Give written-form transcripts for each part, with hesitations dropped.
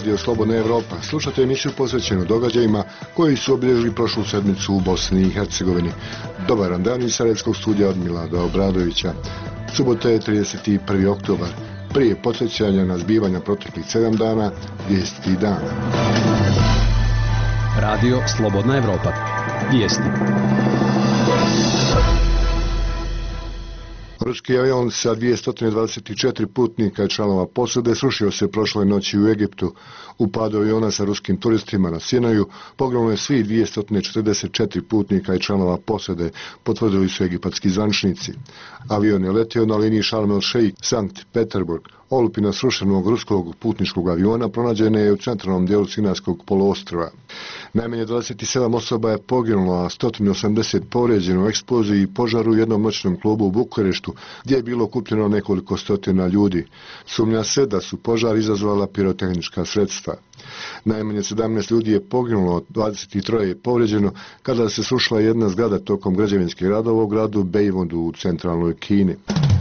Radio Slobodna Evropa. Slušate emisiju posvećenu događajima koji su obilježili prošlu sedmicu u Bosni i Hercegovini. Dobar dan iz Sarajevskog studija od Milada Obradovića. Subota je 31. oktobar. Prije podsjećanja na zbivanja proteklih 7 dana, vijesti dana. Radio Slobodna Evropa. Vijesti. Ruski avion sa 224 putnika i članova posade srušio se prošle noći u Egiptu. U padu aviona sa ruskim turistima na Sinaju poginulo je svi 244 putnika i članova posade, potvrdili su egipatski zvaničnici. Avion je letio na liniji Sharm el-Sheikh, Sankt Peterburg. Olupina srušenog ruskog putničkog aviona pronađena je u centralnom dijelu Sinajskog poluostrva. Najmanje 27 osoba je poginulo, a 180 povrijeđeno u eksploziji i požaru u jednom noćnom klubu u Bukureštu, gdje je bilo okupljeno nekoliko stotina ljudi. Sumnja se da su požar izazvala pirotehnička sredstva. Najmanje 17 ljudi je poginulo, 23 je povrijeđeno kada se srušila jedna zgrada tokom građevinskih radova u gradu Bejvondu u centralnoj Kini.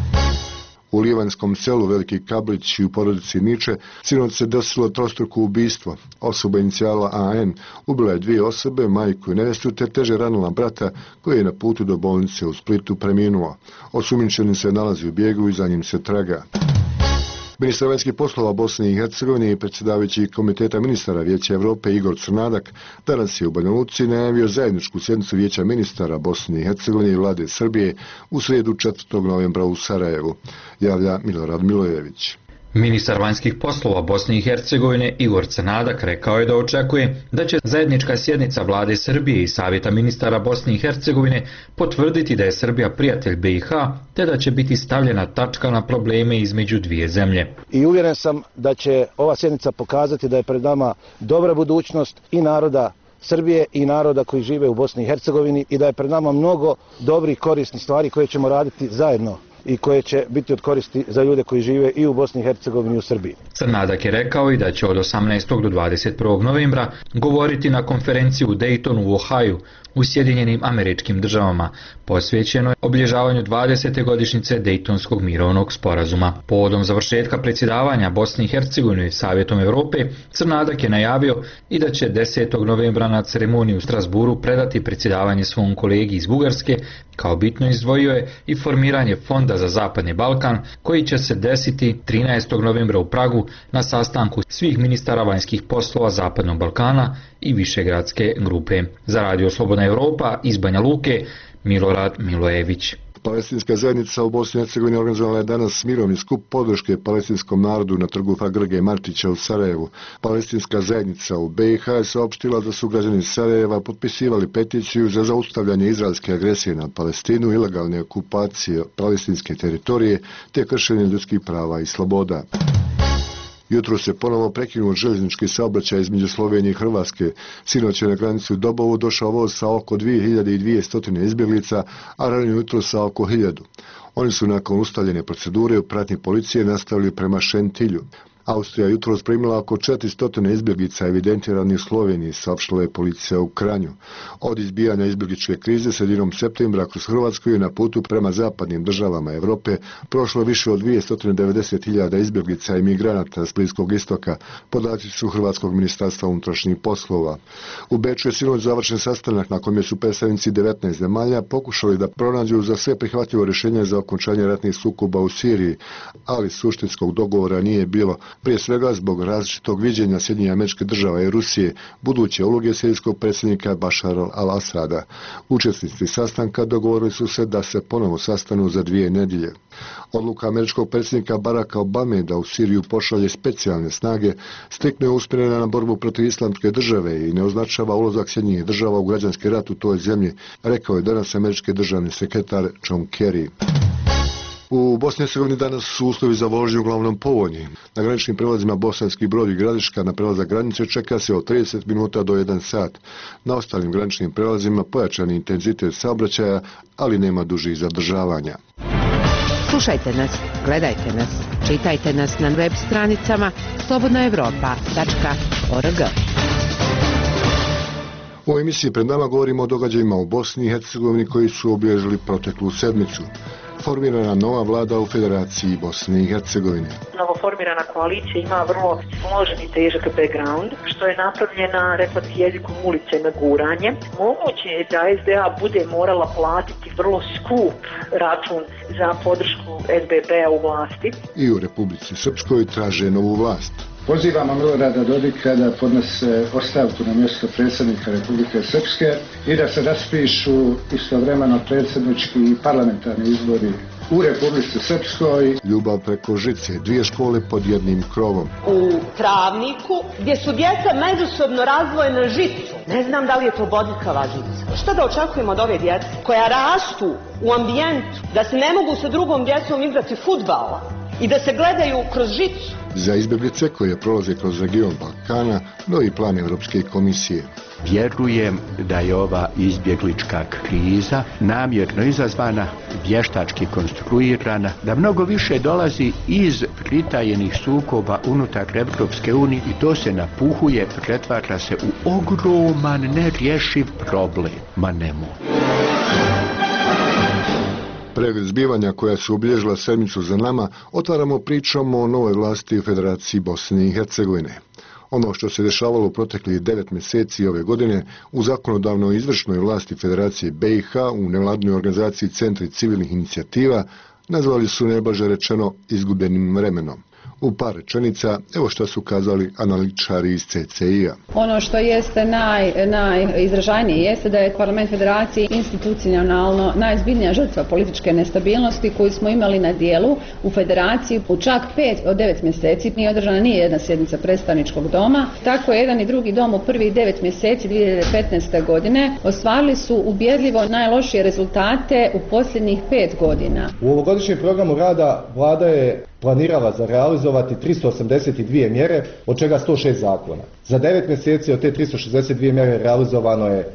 U livanskom selu Veliki Kablić i u porodici Niče sinoć se desilo trostruko ubistvo. Osoba inicijala AN ubila je 2 osobe, majku i nevjestu, te teže ranila brata koji je na putu do bolnice u Splitu preminuo. Osumnjičeni se nalazi u bijegu i za njim se traga. Ministar vanjskih poslova Bosne i Hercegovine i predsjedavajući Komiteta ministara Vijeća Europe Igor Crnadak danas je u Banja Luci najavio zajedničku sjednicu Vijeća ministara Bosne i Hercegovine i vlade Srbije u srijedu 4. novembra u Sarajevu, javlja Milorad Milojević. Ministar vanjskih poslova Bosne i Hercegovine Igor Crnadak rekao je da očekuje da će zajednička sjednica vlade Srbije i Savjeta ministara Bosne i Hercegovine potvrditi da je Srbija prijatelj BiH, te da će biti stavljena tačka na probleme između dvije zemlje. I uvjeren sam da će ova sjednica pokazati da je pred nama dobra budućnost i naroda Srbije i naroda koji žive u Bosni i Hercegovini i da je pred nama mnogo dobrih korisnih stvari koje ćemo raditi zajedno i koje će biti od koristi za ljude koji žive i u Bosni i Hercegovini i u Srbiji. Crnadak je rekao i da će od 18. do 21. novembra govoriti na konferenciji u Daytonu u Ohaju u Sjedinjenim Američkim Državama, posvećenoj obilježavanju 20. godišnjice Dejtonskog mirovnog sporazuma. Povodom završetka predsjedavanja Bosne i Hercegovine Savjetom Europe, Crnadak je najavio i da će 10. novembra na ceremoniji u Strasburu predati predsjedavanje svom kolegi iz Bugarske. Kao bitno izdvojio je i formiranje Fonda za Zapadni Balkan, koji će se desiti 13. novembra u Pragu na sastanku svih ministara vanjskih poslova Zapadnog Balkana i Višegradske grupe. Za Radio Slobodna Evropa iz Banja Luke, Milorad Milojević. Palestinska zajednica u Bosni i Hercegovini organizovala je danas mirovni skup podrške palestinskom narodu na trgu Grge Martića u Sarajevu. Palestinska zajednica u BiH je saopštila da su građani Sarajeva potpisivali peticiju za zaustavljanje izraelske agresije na Palestinu, ilegalne okupacije palestinske teritorije te kršenje ljudskih prava i sloboda. Jutro se ponovo prekinuo željeznički saobraćaj između Slovenije i Hrvatske. Sinoć je na granicu u Dobovu došao voz sa oko 2200 izbjeglica, a ranije jutro sa oko 1000. Oni su nakon ustaljene procedure u pratnji policije nastavili prema Šentilju. Austrija jutro primila oko 400 izbjeglica evidentiranih u Sloveniji, saopštila je policija u Kranju. Od izbijanja izbjegličke krize sredinom septembra kroz Hrvatsku je na putu prema zapadnim državama Europe prošlo više od 290.000 izbjeglica i migranata s Bliskog istoka, podaci su Hrvatskog ministarstva unutrašnjih poslova. U Beču je sinoć završen sastanak na kojem su predstavnici 19 zemalja pokušali da pronađu za sve prihvatljivo rješenje za okončanje ratnih sukoba u Siriji, ali suštinskog dogovora nije bilo. Prije svega zbog različitog viđenja Sjedinjenih Američkih Država i Rusije, buduće uloge sirijskog predsjednika Bašara al-Asada. Učesnici sastanka dogovorili su se da se ponovo sastanu za 2 nedjelje. Odluka američkog predsjednika Baracka Obame da u Siriju pošalje specijalne snage striktno je usmjerena na borbu protiv islamske države i ne označava ulazak Sjedinjenih Država u građanski rat u toj zemlji, rekao je danas američki državni sekretar John Kerry. U Bosni i Hercegovini danas su uslovi za vožnju uglavnom povoljni. Na graničnim prelazima Bosanski Brod i Gradiška na prelazak granice čeka se od 30 minuta do 1 sat. Na ostalim graničnim prelazima pojačani intenzitet saobraćaja, ali nema dužih zadržavanja. Slušajte nas, gledajte nas, čitajte nas na web stranicama slobodnaevropa.org. U emisiji pred nama govorimo o događajima u Bosni i Hercegovini koji su obilježili proteklu sedmicu. formirana nova vlada u Federaciji Bosne i Hercegovine. Novoformirana koalicija ima vrlo složen i težak background, što je napravljena, rekla bih, jezikom ulice na guranje. Moguće je da SDA bude morala platiti vrlo skup račun za podršku SBB-a u vlasti. I u Republici Srpskoj traže novu vlast. Pozivamo Milorada Dodika da podnese ostavku na mjesto predsjednika Republike Srpske i da se raspišu istovremeno predsjednički i parlamentarni izbori u Republici Srpskoj. Ljubav preko žice, 2 škole pod jednim krovom. U Travniku, gdje su djeca međusobno razdvojena žicu. Ne znam da li je to bodljikava žica. Šta da očekujemo od ove djece koja rastu u ambijentu, da se ne mogu sa drugom djecom igrati fudbala i da se gledaju kroz žicu? Za izbjeglice koje prolaze kroz region Balkana, novi plan Europske komisije. Vjerujem da je ova izbjeglička kriza namjerno izazvana, vještački konstruirana, da mnogo više dolazi iz pritajenih sukoba unutar Europske unije i to se napuhuje, pretvara se u ogroman nerješiv problem. Ma nemo. Pregled zbivanja koja su obilježila sedmicu za nama, otvaramo pričom o novoj vlasti u Federaciji Bosne i Hercegovine. Ono što se dešavalo u proteklih 9 mjeseci ove godine u zakonodavnoj izvršnoj vlasti Federacije BiH u nevladinoj organizaciji Centri civilnih inicijativa nazvali su najblaže rečeno izgubljenim vremenom. U par rečenica, evo što su kazali analitičari iz CCI-a. Ono što jeste najizražajnije jeste da je Parlament Federacije institucionalno najzbiljnija žrtva političke nestabilnosti koju smo imali na dijelu u Federaciji. U čak 5 od 9 mjeseci nije održana ni jedna sjednica predstavničkog doma. Tako je jedan i drugi dom u prvih 9 mjeseci 2015. godine ostvarili su ubjedljivo najlošije rezultate u posljednjih 5 godina. U ovogodišnjem programu rada vlada je planirala za realizovati 382 mjere, od čega 106 zakona. Za 9 mjeseci od te 362 mjere realizovano je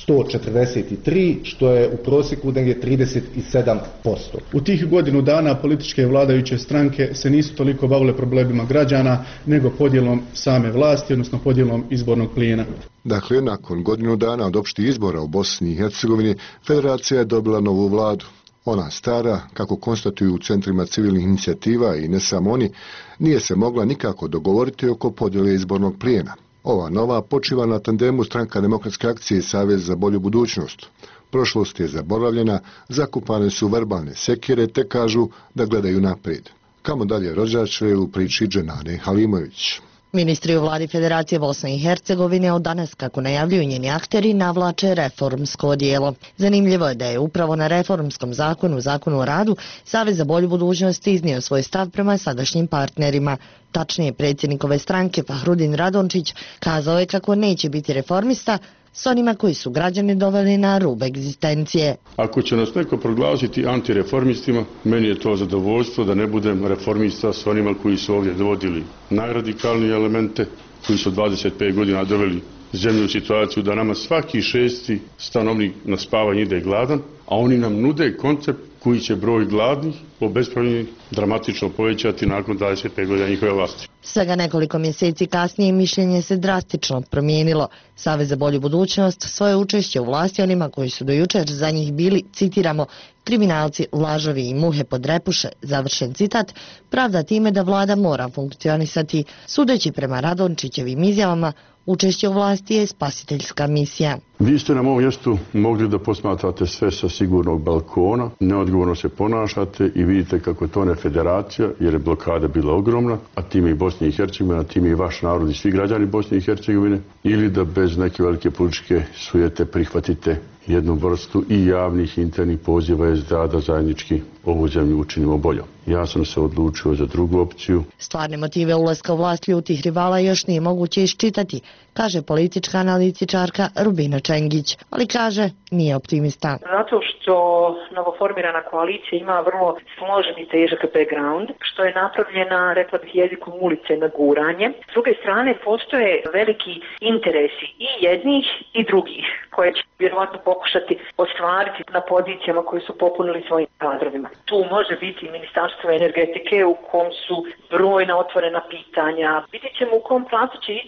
143, što je u prosjeku negdje 37%. U tih godinu dana političke vladajuće stranke se nisu toliko bavile problemima građana, nego podjelom same vlasti, odnosno podjelom izbornog plijena. Dakle, nakon godinu dana od opštih izbora u Bosni i Hercegovini, Federacija je dobila novu vladu. Ona stara, kako konstatuju u centrima civilnih inicijativa i ne samo oni, nije se mogla nikako dogovoriti oko podjele izbornog plijena. Ova nova počiva na tandemu Stranka demokratske akcije i Savez za bolju budućnost. Prošlost je zaboravljena, zakupane su verbalne sekire te kažu da gledaju naprijed. Kamo dalje rođače u priči Dženane Halimović. Ministri u vladi Federacije Bosne i Hercegovine od danas, kako najavljuju njeni akteri, navlače reformsko odijelo. Zanimljivo je da je upravo na reformskom zakonu o radu, Savez za bolju budućnost iznio svoj stav prema sadašnjim partnerima. Tačnije, predsjednikove stranke Fahrudin Radončić kazao je kako neće biti reformista s onima koji su građani doveli na rub egzistencije. Ako će nas neko proglasiti antireformistima, meni je to zadovoljstvo da ne budem reformista s onima koji su ovdje dovodili najradikalnije elemente, koji su 25 godina doveli zemlju u situaciju da nama svaki 6. stanovnik na spavanje ide gladan, a oni nam nude koncept koji će broj gladnih, obespravljenih, dramatično povećati nakon 25 godina njihove vlasti. Svega nekoliko mjeseci kasnije mišljenje se drastično promijenilo. Savez za bolju budućnost svoje učešće u vlasti onima koji su do jučer za njih bili, citiramo, kriminalci, lažovi i muhe pod repuše, završen citat, pravda time da vlada mora funkcionisati. Sudeći prema Radončićevim izjavama, učešće u vlasti je spasiteljska misija. Vi ste na mom mjestu mogli da posmatrate sve sa sigurnog balkona, neodgovorno se ponašate i vidite kako je to ne federacija, jer je blokada bila ogromna, a time i Bosne i Hercegovine, a time i vaš narod i svi građani Bosne i Hercegovine, ili da bez neke velike političke sujete prihvatite jednu vrstu i javnih internih poziva SDA da zajednički ovu zemlju učinimo boljom. Ja sam se odlučio za drugu opciju. Stvarne motive ulaska u vlast ljutih rivala još nije moguće iščitati, kaže politička analitičarka Rubina Čengić, ali kaže nije optimista. Zato što novoformirana koalicija ima vrlo složen i težak background, što je napravljena, rekla bih, jezikom ulice na guranje. S druge strane, postoje veliki interesi i jednih i drugih, koje će vjerovatno pokušati ostvariti na pozicijama koje su popunili svojim kadrovima. Tu može biti Ministarstvo energetike u kom su brojna otvorena pitanja. Vidjet ćemo u kom pravcu će ići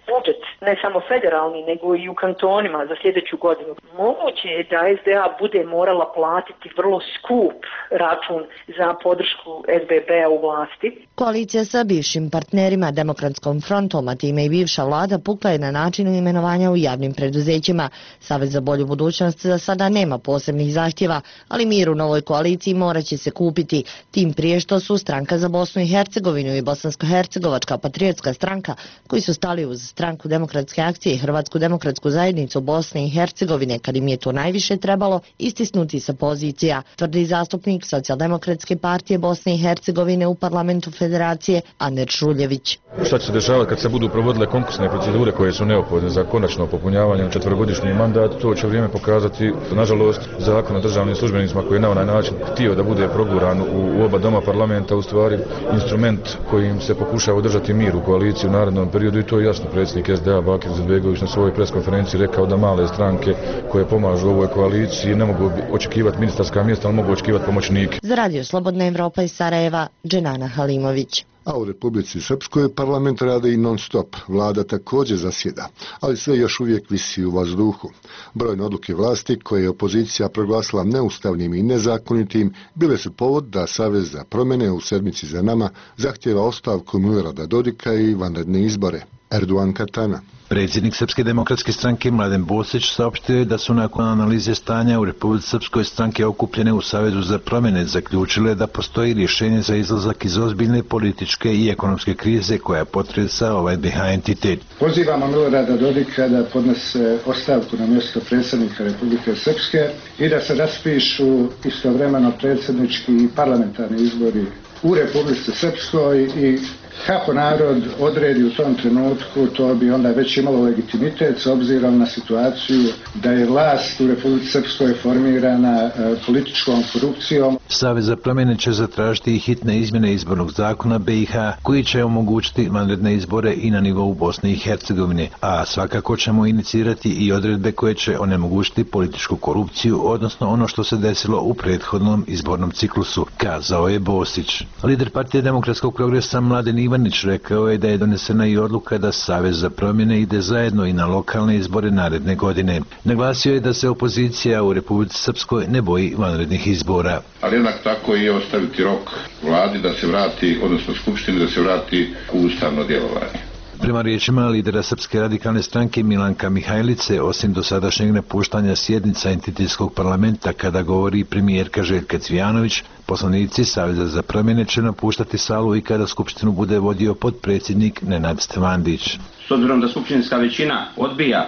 budžet, ne samo federalni, nego i u kantonima za sljedeću godinu. Moguće je da SDA bude morala platiti vrlo skup račun za podršku SBB-a u vlasti. Koalicija sa bivšim partnerima Demokratskom frontom, a time i bivša vlada, pukla je na načinu imenovanja u javnim preduzećima. Savez za bolju budućnost za sada nema posebnih zahtjeva, ali mir u novoj koaliciji morat će se kupiti, tim prije što su Stranka za Bosnu i Hercegovinu i Bosansko-hercegovačka patriotska stranka, koji su stali uz Stranku demokratske akcije i Hrvatsku demokratsku zajednicu Bosne i Hercegovine, kad im je to najviše trebalo, istisnuti sa pozicija, tvrdi zastupnik Socijaldemokratske partije Bosne i Hercegovine u parlamentu Federacije Aner Šuljević. Šta će se dešavati kad se budu provodile konkursne procedure koje su neophodne za konačno popunjavanje na 4-godišnji mandat, to će vrijeme pokazati. Nažalost, Zakon o državnim službenicima koji je na onaj način htio da bude proguran u oba doma parlamenta, u stvari instrument kojim se pokušava održati mir u koaliciji u narednom periodu, i to je jasno predsjednik SDA Bakir Izetbegović na svojoj preskonferenciji rekao da male stranke koje pomažu ovoj koaliciji ne mogu očekivati ministarska mjesta, ali mogu očekivati pomoćnike. Za Radio Slobodna Evropa iz Sarajeva, Dženana Halimović. A u Republici Srpskoj parlament rade i non-stop. Vlada također zasjeda, ali sve još uvijek visi u vazduhu. Brojne odluke vlasti koje je opozicija proglasila neustavnim i nezakonitim bile su povod da Savez za promjene u sedmici za nama zahtjeva ostavku Milorada Dodika i vanredne izbore. Erdogan Katana. Predsjednik Srpske demokratske stranke Mladen Bosić saopštio je da su nakon analize stanja u Republici Srpskoj stranke okupljene u Savezu za promjene zaključile da postoji rješenje za izlazak iz ozbiljne političke i ekonomske krize koja potresa ovaj BiH entitet. Pozivamo Milorada Dodika da podnese ostavku na mjesto predsjednika Republike Srpske i da se raspišu istovremeno predsjednički i parlamentarni izbori u Republici Srpskoj i kako narod odredi u tom trenutku, to bi onda već imalo legitimitet s obzirom na situaciju da je vlast u Republici Srpskoj formirana političkom korupcijom. Savez za promjene će zatražiti i hitne izmjene izbornog zakona BiH koji će omogućiti vanredne izbore i na nivou Bosne i Hercegovine, a svakako ćemo inicirati i odredbe koje će onemogućiti političku korupciju, odnosno ono što se desilo u prethodnom izbornom ciklusu, kazao je Bosić. Lider Partije demokratskog progresa Mladen Ivanić rekao je da je donesena i odluka da Savez za promjene ide zajedno i na lokalne izbore naredne godine. Naglasio je da se opozicija u Republici Srpskoj ne boji vanrednih izbora. Ali jednak tako i ostaviti rok vladi da se vrati, odnosno skupštini da se vrati u ustavno djelovanje. Prema riječima lidera Srpske radikalne stranke Milanka Mihajlice, osim dosadašnjeg napuštanja sjednica entitetskog parlamenta kada govori premijerka Željka Cvijanović, poslanici Saveza za promjene će napuštati salu i kada skupštinu bude vodio potpredsjednik Nenad Stevandić. S obzirom da skupštinska većina odbija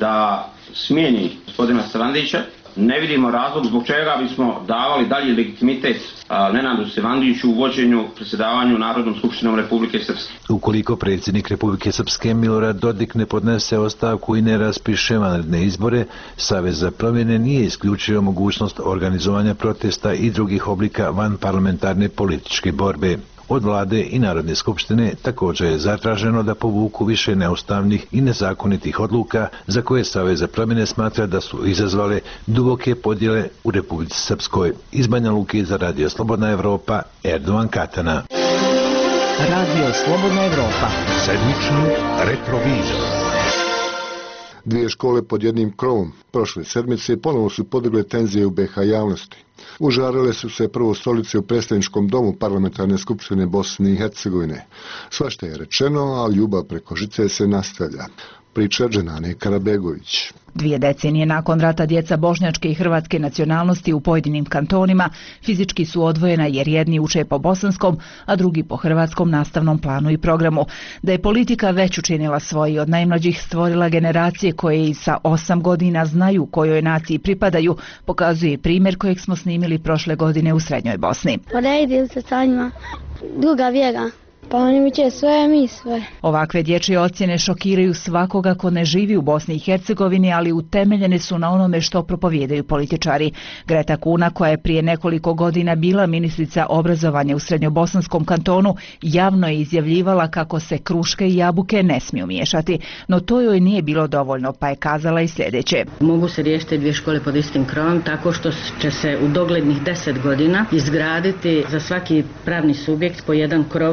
da smijeni gospodina Stevandića, ne vidimo razlog zbog čega bismo davali dalji legitimitet Nenadu Stevandiću u vođenju predsjedavanju Narodnom skupštinom Republike Srpske. Ukoliko predsjednik Republike Srpske Milorad Dodik ne podnese ostavku i ne raspiše vanredne izbore, Savez za promjene nije isključio mogućnost organizovanja protesta i drugih oblika vanparlamentarne političke borbe. Od vlade i Narodne skupštine također je zatraženo da povuku više neustavnih i nezakonitih odluka za koje Savez za promjene smatra da su izazvale duboke podjele u Republici Srpskoj. Iz Banja Luke za Radio Slobodna Evropa, Erdogan Katana. Radio Slobodna Evropa. Sedmični retrovizor. Dvije škole pod jednim krovom prošle sedmice ponovo su podigle tenzije u BiH javnosti. Užarile su se prvo stolice u predstavničkom domu parlamentarne skupštine Bosne i Hercegovine. Svašta je rečeno, a ljubav preko žice se nastavlja. Priča Dženane Karabegović. 2 decenije nakon rata djeca bošnjačke i hrvatske nacionalnosti u pojedinim kantonima fizički su odvojena jer jedni uče po bosanskom, a drugi po hrvatskom nastavnom planu i programu. Da je politika već učinila svoje, od najmlađih stvorila generacije koje i sa 8 godina znaju kojoj naciji pripadaju, pokazuje primjer kojeg smo snimili prošle godine u Srednjoj Bosni. Poredim se sa njima, druga vjera. Pa oni mi će sve, mi sve. Ovakve dječje ocjene šokiraju svakoga ko ne živi u Bosni i Hercegovini, ali utemeljene su na onome što propovijedaju političari. Greta Kuna, koja je prije nekoliko godina bila ministrica obrazovanja u Srednjobosanskom kantonu, javno je izjavljivala kako se kruške i jabuke ne smiju miješati. No to joj nije bilo dovoljno, pa je kazala i sljedeće. Mogu se riješiti 2 škole pod istim krovom tako što će se u doglednih 10 godina izgraditi za svaki pravni subjekt po jedan krov. Za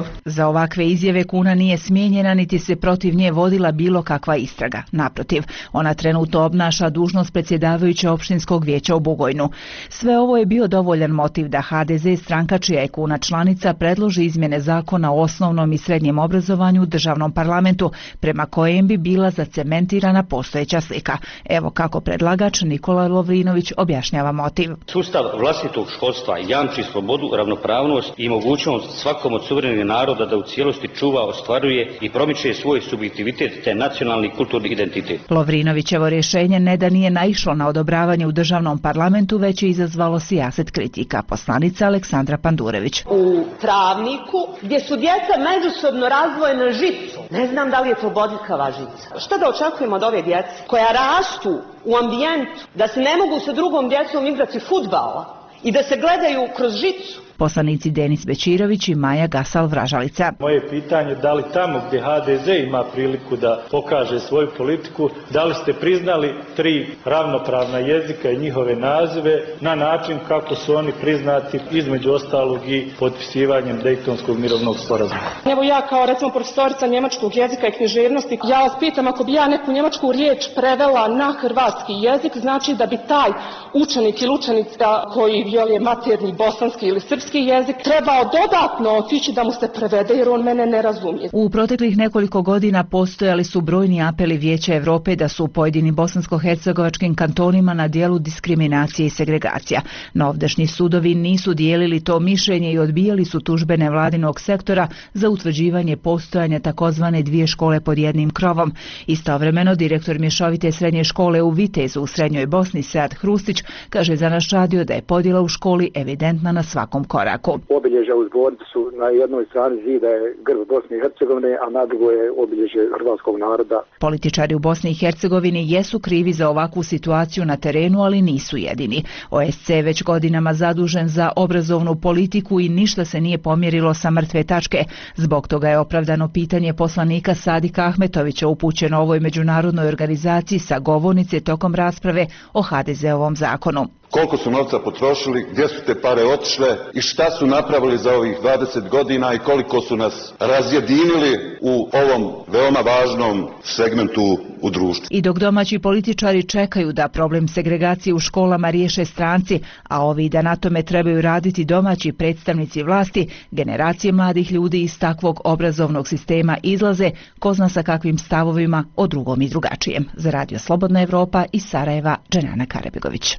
Za ovakve izjave Kuna nije smijenjena niti se protiv nje vodila bilo kakva istraga. Naprotiv, ona trenutno obnaša dužnost predsjedavajuće opštinskog vijeća u Bugojnu. Sve ovo je bio dovoljan motiv da HDZ, stranka čija je Kuna članica, predloži izmjene zakona o osnovnom i srednjem obrazovanju u državnom parlamentu, prema kojem bi bila zacementirana postojeća slika. Evo kako predlagač Nikola Lovrinović objašnjava motiv. Sustav vlastitog školstva jamči slobodu, ravnopravnost i mogućnost svakom od suverenih naroda da u cijelosti čuva, ostvaruje i promiče svoj subjektivitet te nacionalni kulturni identitet. Lovrinovićevo rješenje ne da nije naišlo na odobravanje u državnom parlamentu, već je izazvalo sijaset kritika. Poslanica Aleksandra Pandurević. U Travniku, gdje su djeca međusobno razdvojena žicu, ne znam da li je to bodljikava žica. Šta da očekujemo od ove djece koja rastu u ambijentu da se ne mogu sa drugom djecom igrati fudbala i da se gledaju kroz žicu? Poslanici Denis Bečirović i Maja Gasal-Vražalica. Moje pitanje, da li tamo gdje HDZ ima priliku da pokaže svoju politiku, da li ste priznali 3 ravnopravna jezika i njihove nazive na način kako su oni priznati između ostalog i potpisivanjem Dejtonskog mirovnog sporazuma? Evo ja kao recimo profesorica njemačkog jezika i književnosti, ja vas pitam, ako bi ja neku njemačku riječ prevela na hrvatski jezik, znači da bi taj učenik ili učenica koji je maternji bosanski ili srpski jezik trebao dodatno otići da mu se prevede jer on mene ne razumije. U proteklih nekoliko godina postojali su brojni apeli Vijeća Europe da su u pojedinim bosansko-hercegovačkim kantonima na dijelu diskriminacije i segregacija. No ovdašnji sudovi nisu dijelili to mišljenje i odbijali su tužbe nevladinog sektora za utvrđivanje postojanja takozvane 2 škole pod jednim krovom. Istovremeno direktor mješovite srednje škole u Vitezu u Srednjoj Bosni Sead Hrustić kaže za naš radio da je podjela u školi evidentna na svakom koraku. Obilježja u zbornici su na jednoj strani zida je grb Bosne i Hercegovine, a na drugoj je obilježje hrvatskog naroda. Političari u Bosni i Hercegovini jesu krivi za ovakvu situaciju na terenu, ali nisu jedini. OSC je već godinama zadužen za obrazovnu politiku i ništa se nije pomjerilo sa mrtve tačke. Zbog toga je opravdano pitanje poslanika Sadika Ahmetovića upućeno ovoj međunarodnoj organizaciji sa govornice tokom rasprave o HDZ-ovom zakonu. Koliko su novca potrošili, gdje su te pare otišle i šta su napravili za ovih 20 godina i koliko su nas razjedinili u ovom veoma važnom segmentu u društvu. I dok domaći političari čekaju da problem segregacije u školama riješe stranci, a ovi da na tome trebaju raditi domaći predstavnici vlasti, generacije mladih ljudi iz takvog obrazovnog sistema izlaze, ko zna sa kakvim stavovima o drugom i drugačijem. Za Radio Slobodna Evropa iz Sarajeva, Dženana Karebegović.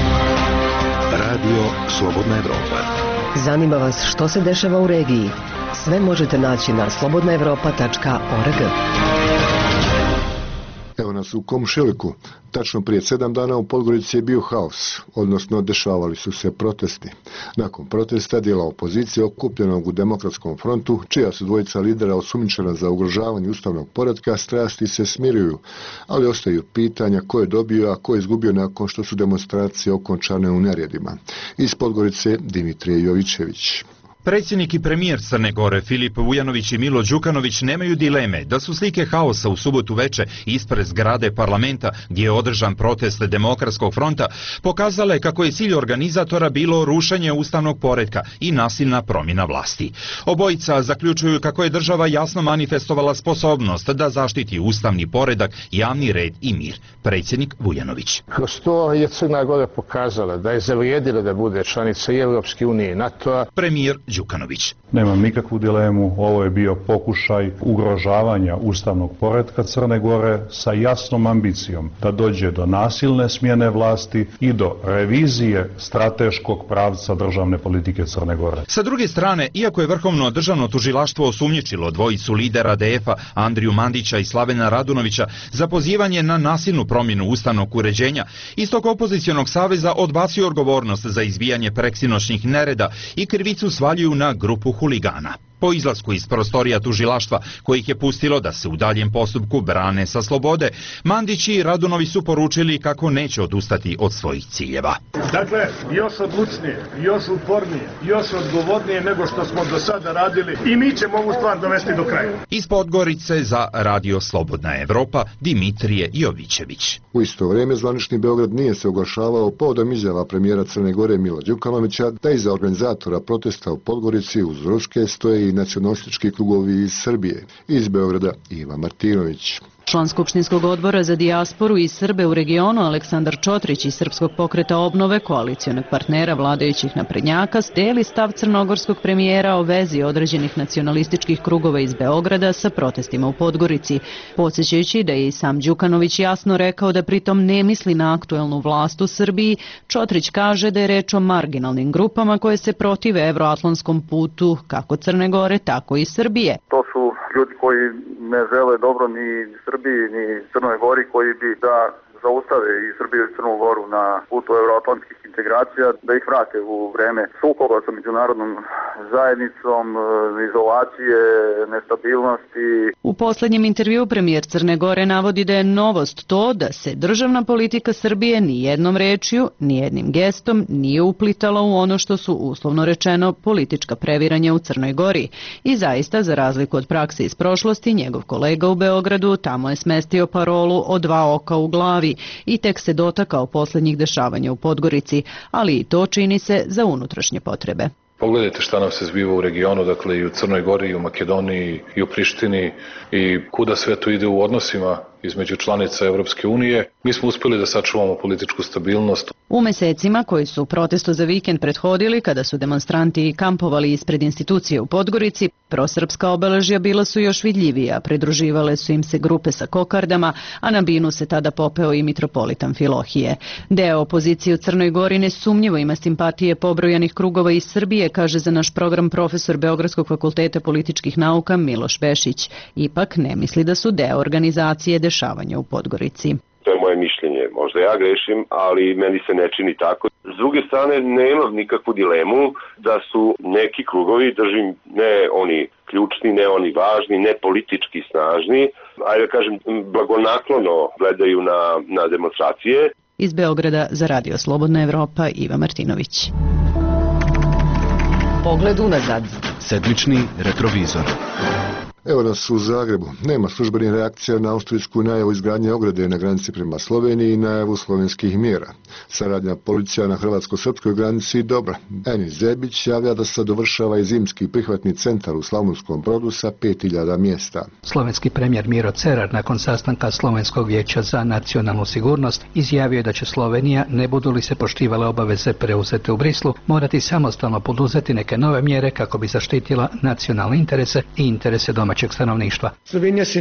Radio Slobodna Evropa. Zanima vas što se dešava u regiji? Sve možete naći na slobodnaevropa.org. Evo nas u Komšiliku. Tačno prije 7 dana u Podgorici je bio haos, odnosno dešavali su se protesti. Nakon protesta dijela opozicije okupljenog u Demokratskom frontu, čija su dvojica lidera osumnjičena za ugrožavanje ustavnog poretka, strasti se smiruju, ali ostaju pitanja ko je dobio, a ko je izgubio nakon što su demonstracije okončane u neredima. Iz Podgorice Dimitrije Jovićević. Predsjednik i premijer Crne Gore Filip Vujanović i Milo Đukanović nemaju dileme da su slike haosa u subotu veče ispred zgrade parlamenta gdje je održan protest Demokratskog fronta pokazale kako je cilj organizatora bilo rušenje ustavnog poretka i nasilna promjena vlasti. Obojica zaključuju kako je država jasno manifestovala sposobnost da zaštiti ustavni poredak, javni red i mir. Predsjednik Vujanović. Kroz to je Crna Gora pokazala da je zavrijedila da bude članica i Europske unije i NATO-a. Premijer Đukanović. Nemam nikakvu dilemu, ovo je bio pokušaj ugrožavanja ustavnog poretka Crne Gore sa jasnom ambicijom da dođe do nasilne smjene vlasti i do revizije strateškog pravca državne politike Crne Gore. Sa druge strane, iako je Vrhovno državno tužilaštvo osumnjičilo dvojicu lidera DF-a Andriju Mandića i Slavena Radunovića za pozivanje na nasilnu promjenu ustavnog uređenja, istog opozicionog saveza odbacio odgovornost za izbijanje preksinoćnih nereda i krivicu svaljuju na grupu huligana. Po izlasku iz prostorija tužilaštva, kojih je pustilo da se u daljem postupku brane sa slobode, Mandić i Radunovi su poručili kako neće odustati od svojih ciljeva. Dakle, još odlučnije, još upornije, još odgovornije nego što smo do sada radili i mi ćemo ovu stvar dovesti do kraja. Iz Podgorice za Radio Slobodna Evropa, Dimitrije Jovićević. U isto vrijeme zvanični Beograd nije se oglašavao povodom izjava premijera Crne Gore Mila Đukanovića da iza organizatora protesta u Podgorici uz ruske stoje i nacionalistički krugovi iz Srbije. Iz Beograda Iva Martinović. Član Skupštinskog odbora za dijasporu i Srbe u regionu Aleksandar Čotrić iz Srpskog pokreta obnove, koalicionog partnera vladajućih naprednjaka, deli stav crnogorskog premijera o vezi određenih nacionalističkih krugova iz Beograda sa protestima u Podgorici, podsjećajući da je i sam Đukanović jasno rekao da pritom ne misli na aktuelnu vlast u Srbiji. Čotrić kaže da je reč o marginalnim grupama koje se protive evroatlantskom putu kako Crne Gore, tako i Srbije. To su ljudi koji ne žele dobro ni Srbiji ni Crnoj Gori, koji bi da zaustave i Srbiju i Crnu Goru na putu evroatlantskih integracija, da ih vrate u vreme sukoba sa međunarodnom zajednicom, izolacije, nestabilnosti. U poslednjem intervju premijer Crne Gore navodi da je novost to da se državna politika Srbije ni jednom rečju, ni jednim gestom nije uplitala u ono što su uslovno rečeno politička previranja u Crnoj Gori. I zaista, za razliku od prakse iz prošlosti, njegov kolega u Beogradu tamo je smestio parolu o dva oka u glavi i tek se dotakao poslednjih dešavanja u Podgorici, ali i to čini se za unutrašnje potrebe. Pogledajte šta nam se zbiva u regionu, dakle i u Crnoj Gori, i u Makedoniji, i u Prištini, i kuda sve to ide u odnosima između članica Evropske unije. Mi smo uspjeli da sačuvamo političku stabilnost. U mesecima koji su protestu za vikend prethodili, kada su demonstranti kampovali ispred institucije u Podgorici, prosrpska obeležja bila su još vidljivija, pridruživale su im se grupe sa kokardama, a na binu se tada popeo i mitropolitan Filohije. Deo opozicije u Crnoj Gori nesumnjivo ima simpatije pobrojanih krugova iz Srbije, kaže za naš program profesor Beogradskog fakulteta političkih nauka Miloš Bešić. Ipak ne misli da su deo organizacije dešavanja u Podgorici. To je moje mišljenje. Možda ja grešim, ali meni se ne čini tako. S druge strane, nemam nikakvu dilemu da su neki krugovi, držim, ne oni ključni, ne oni važni, ne politički snažni, ajde da kažem, blagonaklono gledaju na demonstracije. Iz Beograda za Radio Slobodna Evropa Iva Martinović. Pogled unazad. Sedmični retrovizor. Evo nas u Zagrebu. Nema službenih reakcija na austrijsku najavu izgradnje ograde na granici prema Sloveniji i najavu slovenskih mjera. Saradnja policija na hrvatsko-srpskoj granici dobra. Enis Zebić javlja da se dovršava i zimski prihvatni centar u Slavonskom Brodu sa 5000 mjesta. Slovenski premijer Miro Cerar nakon sastanka Slovenskog vijeća za nacionalnu sigurnost izjavio da će Slovenija, ne budu li se poštivale obaveze preuzete u Brislu, morati samostalno poduzeti neke nove mjere kako bi zaštitila nacionalne interese i interese domaćeg stanovništva. Slovenija se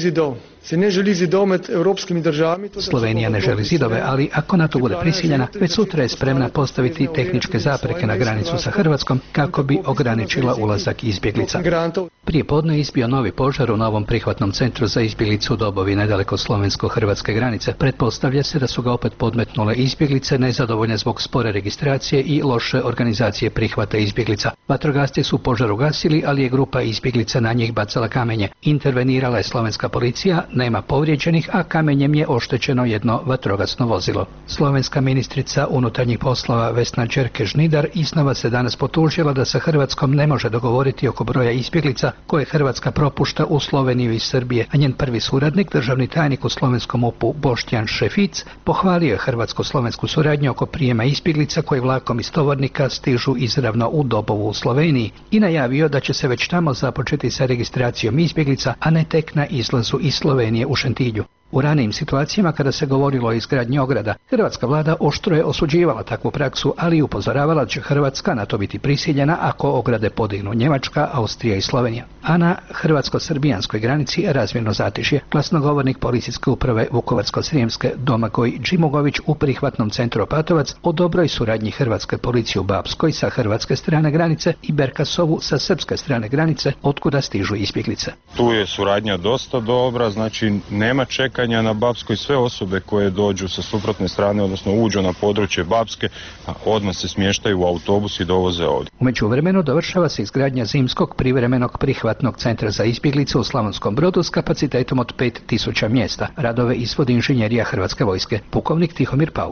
ne želi zidov med evropskimi državami. Slovenija ne želi zidove, ali ako na to bude prisiljena, već sutra je spremna postaviti tehničke zapreke na granicu sa Hrvatskom kako bi ograničila ulazak izbjeglica. Prije podne izbio novi požar u novom prihvatnom centru za izbjeglicu u Dobovi nedaleko slovensko-hrvatske granice. Pretpostavlja se da su ga opet podmetnule izbjeglice nezadovoljne zbog spore registracije i loše organizacije prihvata izbjeglica. Vatrogasci su požar ugasili, ali je grupa izbjeglica na njih bacala kamenje. Intervenirala je slovenska policija, nema povrijeđenih, a kamenjem je oštećeno jedno vatrogasno vozilo. Slovenska ministrica unutarnjih poslova Vesna Đerke-Žnidar iznova se danas potužila da sa Hrvatskom ne može dogovoriti oko broja izbjeglica koje Hrvatska propušta u Sloveniju iz Srbije, a njen prvi suradnik, državni tajnik u slovenskom MUP-u Boštjan Šefic, pohvalio je hrvatsko-slovensku suradnju oko prijema izbjeglica koji vlakom iz Tovornika stižu izravno u Dobovu u Sloveniji i najavio da će se već tamo započeti sa registracijom izbjeglica, a ne tek na izlazu iz Slovenije u Šentilju. U ranijim situacijama kada se govorilo o izgradnji ograda, hrvatska vlada oštro je osuđivala takvu praksu, ali i upozoravala da će Hrvatska na to biti prisiljena ako ograde podignu Njemačka, Austrija i Slovenija. A na hrvatsko-srbijanskoj granici razmjerno zatišje. Glasnogovornik policijske uprave Vukovarsko-srijemske Domagoj Džimugović u prihvatnom centru Opatovac o dobroj suradnji hrvatske policije u Bapskoj sa hrvatske strane granice i Berkasovu sa srpske strane granice, otkuda stižu izbjeglice. Tu je suradnja dosta dobra, znači nema čekanja na Bapskoj, sve osobe koje dođu sa suprotne strane, odnosno uđu na područje Bapske, odmah se smještaju u autobus i dovoze ovdje. U međuvremenu dovršava se izgradnja zimskog privremenog prihvatnog centra za izbjeglice u Slavonskom Brodu s kapacitetom od 5000 mjesta. Radove izvodi inženjerija Hrvatske vojske. Pukovnik Tihomir Paulić.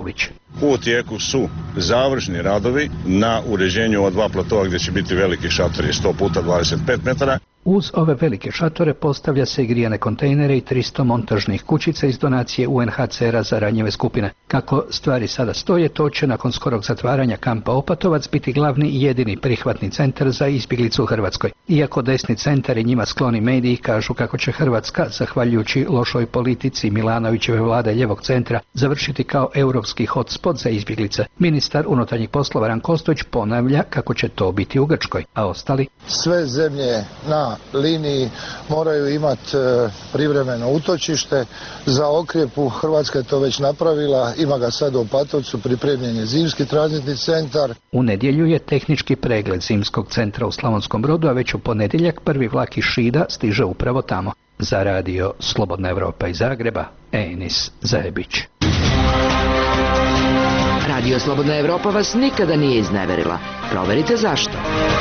U tijeku su završni radovi na uređenju od 2 platova gdje će biti veliki šatori 100 puta 25 metara. Uz ove velike šatore postavlja se i grijane kontejnere i 300 montažnih kućica iz donacije UNHCR-a za ranjive skupine. Kako stvari sada stoje, to će nakon skorog zatvaranja kampa Opatovac biti glavni i jedini prihvatni centar za izbjeglicu u Hrvatskoj. Iako desni centar i njima skloni mediji kažu kako će Hrvatska, zahvaljujući lošoj politici Milanovićeve vlade ljevog centra, završiti kao europski hotspot za izbjeglice. Ministar unutarnjih poslova Ranko Ostojić ponavlja kako će to biti u Grčkoj, a ostali? Sve zemlje na liniji moraju imati privremeno utočište za okrjepu. Hrvatska je to već napravila, ima ga sad u Opatovcu, pripremljen je zimski tranzitni centar. U nedjelju je tehnički pregled zimskog centra u Slavonskom Brodu, a već u ponedjeljak prvi vlak iz Šida stiže upravo tamo. Za radio Slobodna Evropa iz Zagreba, Enis Zajebić. Radio Slobodna Evropa vas nikada nije izneverila. Proverite zašto.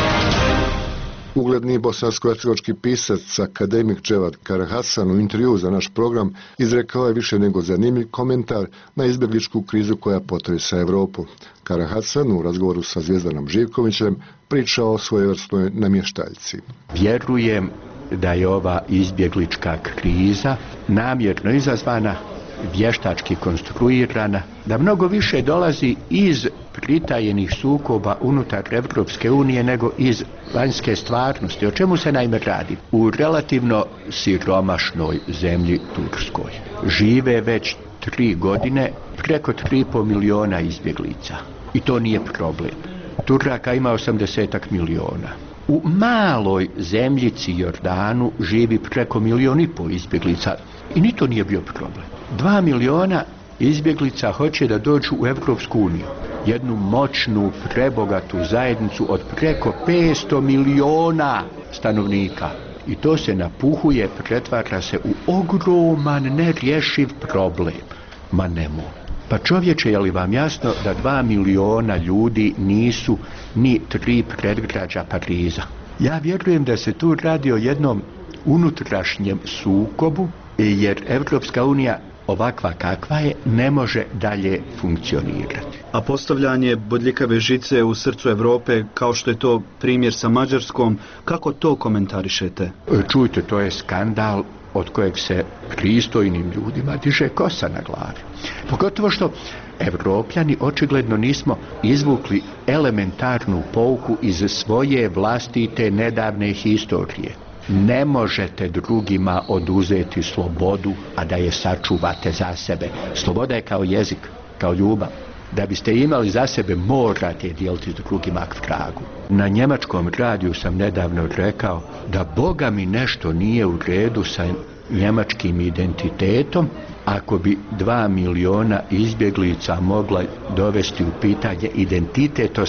Ugledni bosansko-hercegovački pisac, akademik Dževad Karahasan u intervjuu za naš program izrekao je više nego zanimljiv komentar na izbjegličku krizu koja potresa Europu. Karahasan u razgovoru sa Zvjezdanom Živkovićem pričao o svojevrsnoj namještaljci. Vjerujem da je ova izbjeglička kriza namjerno izazvana, vještački konstruirana, da mnogo više dolazi iz pritajenih sukoba unutar Evropske unije nego iz vanjske stvarnosti. O čemu se naime radi? U relativno siromašnoj zemlji Turskoj žive već 3 godine preko 3,5 miliona izbjeglica. I to nije problem. Turaka ima 80 miliona. U maloj zemljici Jordanu živi preko 1,5 miliona izbjeglica. I ni to nije bio problem. 2 miliona izbjeglica hoće da dođu u Evropsku uniju. Jednu moćnu, prebogatu zajednicu od preko 500 miliona stanovnika. I to se napuhuje, pretvara se u ogroman, nerješiv problem. Ma nemoj. Pa čovječe, je li vam jasno da 2 miliona ljudi nisu ni 3 predgrađa Pariza? Ja vjerujem da se tu radi o jednom unutrašnjem sukobu, jer Evropska unija ovakva kakva je ne može dalje funkcionirati. A postavljanje bodljikave žice u srcu Europe, kao što je to primjer sa Mađarskom, kako to komentarišete? Čujte, to je skandal od kojeg se pristojnim ljudima diže kosa na glavi. Pogotovo što Evropljani očigledno nismo izvukli elementarnu pouku iz svoje vlastite nedavne historije. Ne možete drugima oduzeti slobodu, a da je sačuvate za sebe. Sloboda je kao jezik, kao ljubav. Da biste imali za sebe, morate dijeliti s drugima k vragu. Na njemačkom radiju sam nedavno rekao da Boga mi nešto nije u redu sa njemačkim identitetom ako bi 2 miliona izbjeglica mogla dovesti u pitanje identitet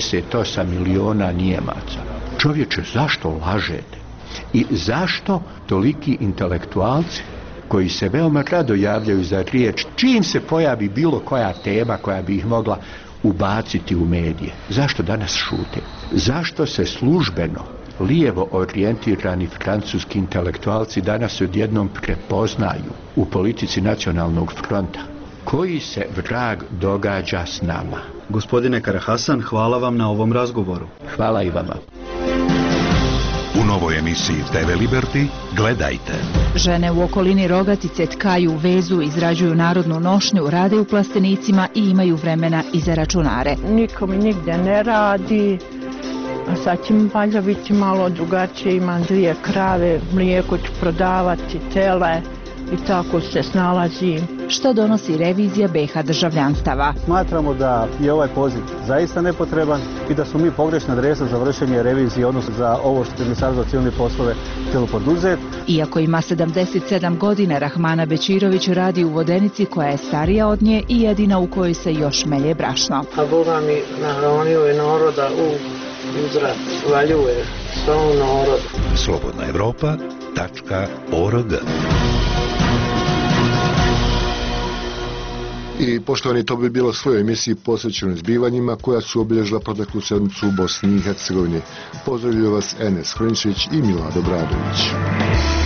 88 miliona Njemaca. Čovječe, zašto lažete? I zašto toliki intelektualci koji se veoma rado javljaju za riječ čim se pojavi bilo koja tema koja bi ih mogla ubaciti u medije, zašto danas šute? Zašto se službeno lijevo orijentirani francuski intelektualci danas odjednom prepoznaju u politici nacionalnog fronta? Koji se vrag događa s nama? Gospodine Karahasan, hvala vam na ovom razgovoru. Hvala i vama. U novoj emisiji TV Liberty gledajte. Žene u okolini Rogatice tkaju, vezu, izrađuju narodnu nošnju, rade u plastenicima i imaju vremena i za računare. Niko mi nigdje ne radi, a sad će mi valjda biti malo drugačije, imam 2 krave, mlijeko ću prodavati, tele i tako se snalazim. Što donosi revizija BiH državljanstava? Smatramo da je ovaj poziv zaista nepotreban i da su mi pogrešna adresa za vršenje revizije, odnosno za ovo što je Ministarstvo za civilne poslove htjelo poduzeti. Iako ima 77 godina, Rahmana Bečirović radi u vodenici koja je starija od nje i jedina u kojoj se još melje brašno. A Boga mi nahranio je naroda u uzrat, valjuje svom narodu. slobodnaevropa.org. I poštovani, to bi bilo svojoj emisiji posvećenoj zbivanjima koja su obilježila proteklu sedmicu u Bosni i Hercegovini. Pozdravljaju vas Enes Hrničić i Milado Bradović.